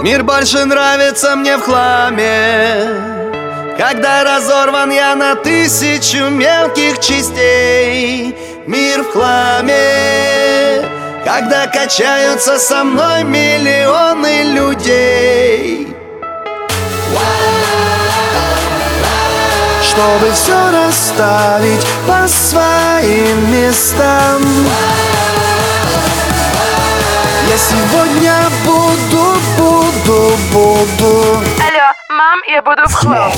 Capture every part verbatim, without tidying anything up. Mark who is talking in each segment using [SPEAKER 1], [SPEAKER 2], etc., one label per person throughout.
[SPEAKER 1] Мир больше нравится мне в хламе, когда разорван я на тысячу мелких частей. Мир в хламе, когда качаются со мной миллионы людей. Чтобы все расставить по своим местам, я сегодня буду, буду, буду.
[SPEAKER 2] Алло, мам, я буду в хлам.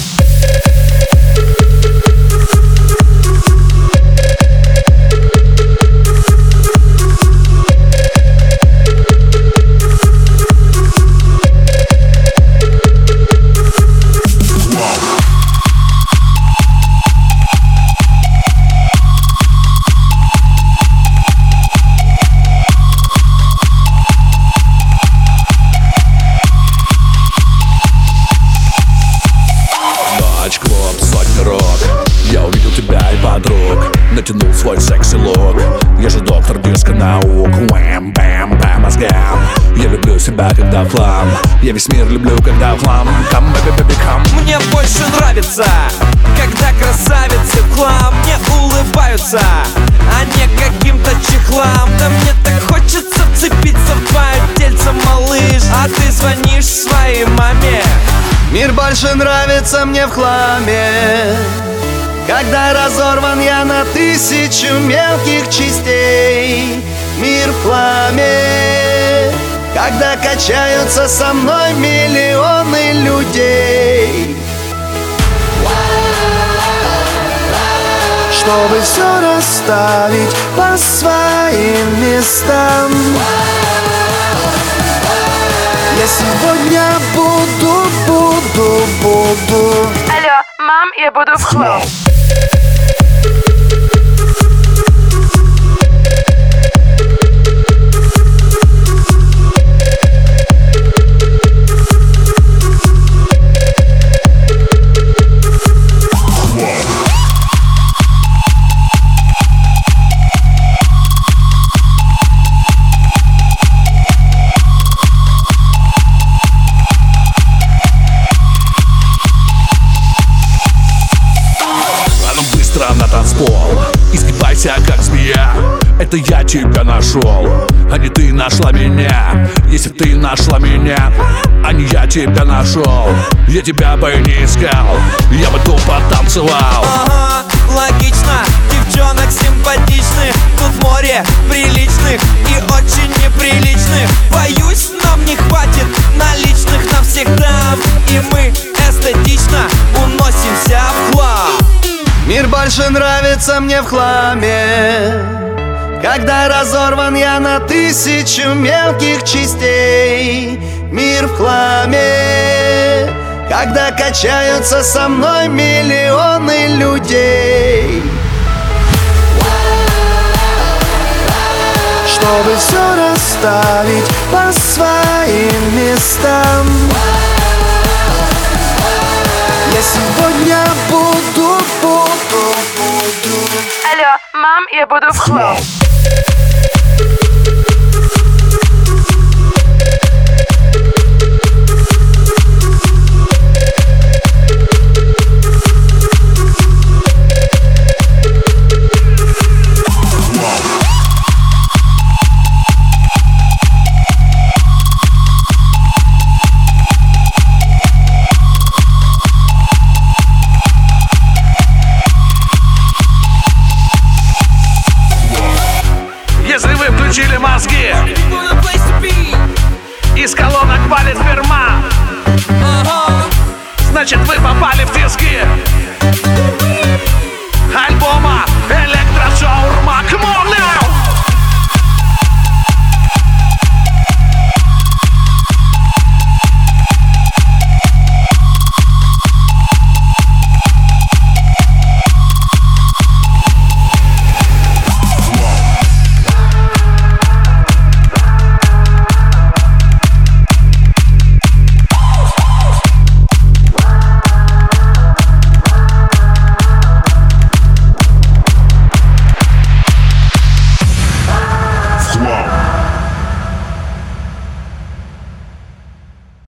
[SPEAKER 3] Натянул свой секси-лук. Я же доктор диско-наук. Уэм-бэм-бэм мозгам. Я люблю себя, когда в хлам. Я весь мир люблю, когда в хлам. Come, baby, baby, come.
[SPEAKER 4] Мне больше нравится, когда красавицы в хлам мне улыбаются, а не каким-то чехлам. Да мне так хочется вцепиться в твое тельце, малыш, а ты звонишь своей маме.
[SPEAKER 1] Мир больше нравится мне в хламе, когда разорван я на тысячу мелких частей. Мир в хламе, когда качаются со мной миллионы людей. Чтобы все расставить по своим местам, я сегодня буду, буду, буду.
[SPEAKER 2] Алло, мам, я буду в хлам.
[SPEAKER 3] На танцпол, изгибайся как змея. Это я тебя нашел, а не ты нашла меня. Если ты нашла меня, а не я тебя нашел, я тебя бы не искал, я бы тупо танцевал.
[SPEAKER 4] Ага, логично, девчонок симпатичных, тут море приличных и очень неприличных. Боюсь, нам не хватит наличных на всех дам, и мы эстетично уносимся в хлам.
[SPEAKER 1] Мир больше нравится мне в хламе, когда разорван я на тысячу мелких частей. Мир в хламе, когда качаются со мной миллионы людей. Чтобы все расставить по своим местам, я сегодня буду, буду, буду.
[SPEAKER 2] Алло, мам, я буду в хлам.
[SPEAKER 3] Если вы включили мозги, из колонок валит сперма, значит вы попали в тиски.